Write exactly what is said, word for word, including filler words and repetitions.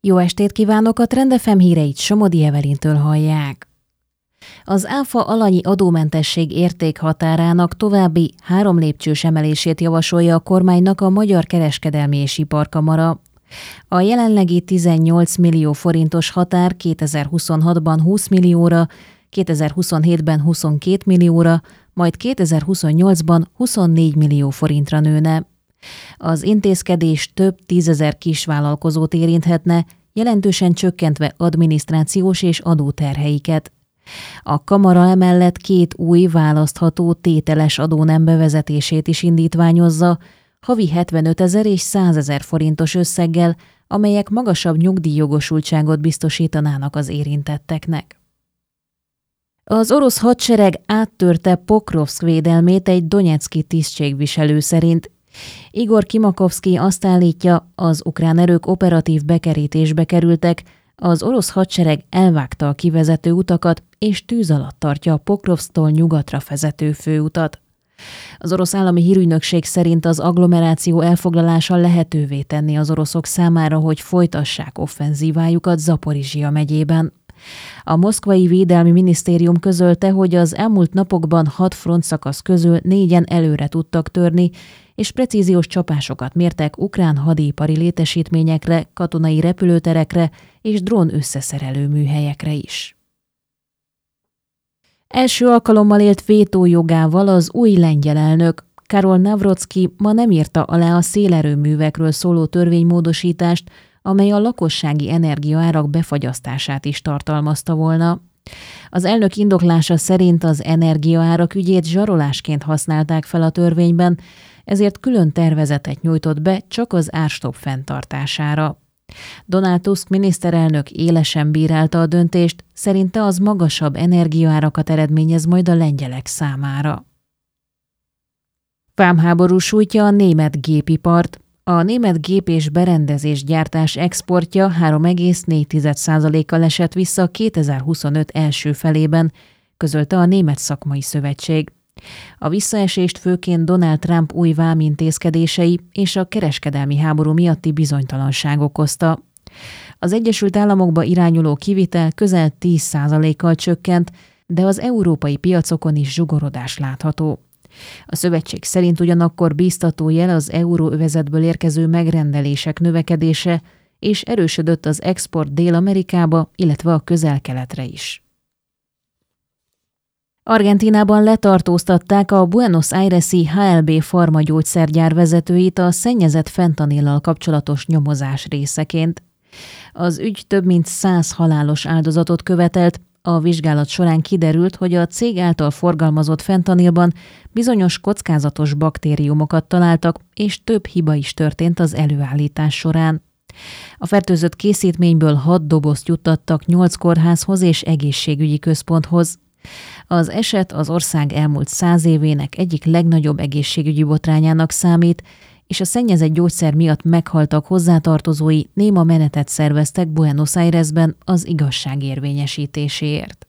Jó estét kívánok, a Trend ef em híreit Somodi Evelintől hallják. Az áfa alanyi adómentesség értékhatárának további három lépcsős emelését javasolja a kormánynak a Magyar Kereskedelmi és Iparkamara. A jelenlegi tizennyolc millió forintos határ kétezer-huszonhatban húsz millióra, kétezer-huszonhétben huszonkét millióra, majd kétezer-huszonnyolcban huszonnégy millió forintra nőne. Az intézkedés több tízezer kisvállalkozót érinthetne, jelentősen csökkentve adminisztrációs és adóterheiket. A kamara emellett két új választható tételes adónem bevezetését is indítványozza, havi hetvenötezer és százezer forintos összeggel, amelyek magasabb nyugdíjjogosultságot biztosítanának az érintetteknek. Az orosz hadsereg áttörte Pokrovszk védelmét egy donecki tisztségviselő szerint. Igor Kimakovszky azt állítja, az ukrán erők operatív bekerítésbe kerültek, az orosz hadsereg elvágta a kivezető utakat és tűz alatt tartja a Pokrovszktól nyugatra vezető főutat. Az orosz állami hírügynökség szerint az agglomeráció elfoglalása lehetővé tenni az oroszok számára, hogy folytassák offenzívájukat Zaporizsia megyében. A moszkvai védelmi minisztérium közölte, hogy az elmúlt napokban hat frontszakasz közül négyen előre tudtak törni, és precíziós csapásokat mértek ukrán hadipari létesítményekre, katonai repülőterekre és drón összeszerelő műhelyekre is. Első alkalommal élt vétójogával az új lengyel elnök. Karol Nawrocki ma nem írta alá a szélerőművekről szóló törvénymódosítást, amely a lakossági energiaárak befagyasztását is tartalmazta volna. Az elnök indoklása szerint az energiaárak ügyét zsarolásként használták fel a törvényben, ezért külön tervezetet nyújtott be csak az árstopp fenntartására. Donald Tusk miniszterelnök élesen bírálta a döntést, szerinte az magasabb energiaárakat eredményez majd a lengyelek számára. Vámháború sújtja a német gépipart. A német gép- és berendezésgyártás exportja három egész négy százalékkal esett vissza kétezer-huszonöt első felében, közölte a Német Szakmai Szövetség. A visszaesést főként Donald Trump új vámintézkedései és a kereskedelmi háború miatti bizonytalanság okozta. Az Egyesült Államokba irányuló kivitel közel tíz százalékkal csökkent, de az európai piacokon is zsugorodás látható. A szövetség szerint ugyanakkor bíztató jel az euróövezetből érkező megrendelések növekedése, és erősödött az export Dél-Amerikába, illetve a Közel-Keletre is. Argentínában letartóztatták a Buenos Aires-i há el bé Pharma gyógyszergyár vezetőit a szennyezett fentanillal kapcsolatos nyomozás részeként. Az ügy több mint száz halálos áldozatot követelt. A vizsgálat során kiderült, hogy a cég által forgalmazott fentanilban bizonyos kockázatos baktériumokat találtak, és több hiba is történt az előállítás során. A fertőzött készítményből hat dobozt juttattak nyolc kórházhoz és egészségügyi központhoz. Az eset az ország elmúlt száz évének egyik legnagyobb egészségügyi botrányának számít, és a szennyezett gyógyszer miatt meghaltak hozzátartozói néma menetet szerveztek Buenos Airesben az igazság érvényesítéséért.